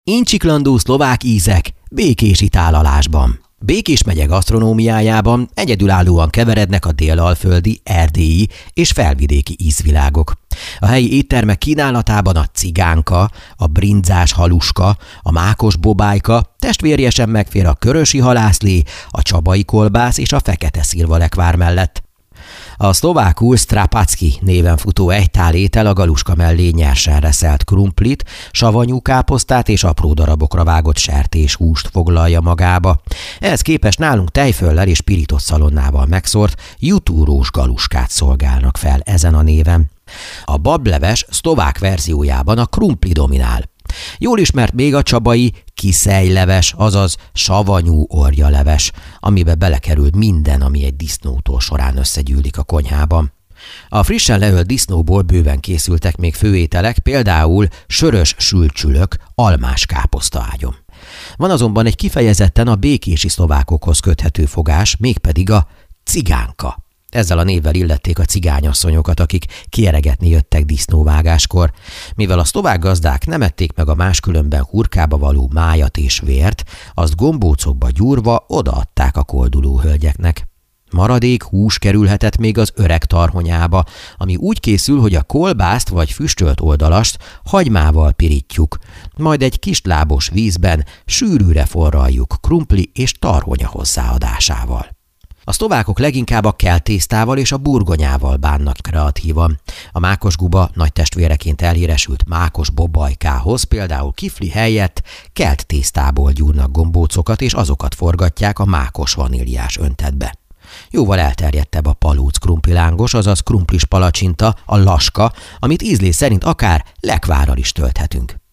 Incsiklandó szlovák ízek békési tálalásban. Békés megye gasztronómiájában egyedülállóan keverednek a délalföldi, erdélyi és felvidéki ízvilágok. A helyi éttermek kínálatában a cigánka, a brindzás haluska, a mákos bobájka, testvérjesen megfér a körösi halászlé, a csabai kolbász és a fekete szilvalekvár mellett. A szlovákul strapacki néven futó egytál étel a galuska mellé nyersen reszelt krumplit, savanyú káposztát és apró darabokra vágott sertéshúst foglalja magába. Ehhez képest nálunk tejföllel és pirított szalonnával megszórt jutúrós galuskát szolgálnak fel ezen a néven. A bableves szlovák verziójában a krumpli dominál. Jól ismert még a csabai kiszelyleves, azaz savanyú orjaleves, amibe belekerül minden, ami egy disznótól során összegyűlik a konyhában. A frissen leölt disznóból bőven készültek még főételek, például sörös sülcsülök almás káposztaágyon. Van azonban egy kifejezetten a békési szlovákokhoz köthető fogás, mégpedig a cigánka. Ezzel a névvel illették a cigányasszonyokat, akik kieregetni jöttek disznóvágáskor. Mivel a szlovák gazdák nem ették meg a máskülönben hurkába való májat és vért, azt gombócokba gyúrva odaadták a kolduló hölgyeknek. Maradék hús kerülhetett még az öreg tarhonyába, ami úgy készül, hogy a kolbászt vagy füstölt oldalast hagymával pirítjuk, majd egy kislábos vízben sűrűre forraljuk krumpli és tarhonya hozzáadásával. A szlovákok leginkább a keltésztával és a burgonyával bánnak kreatívan. A mákosguba nagy testvéreként elhíresült mákos bobajkához például kifli helyett kelt tésztából gyúrnak gombócokat, és azokat forgatják a mákos vaníliás öntetbe. Jóval elterjedtebb a palóc krumplilángos, azaz krumplis palacsinta, a laska, amit ízlés szerint akár lekvárral is tölthetünk.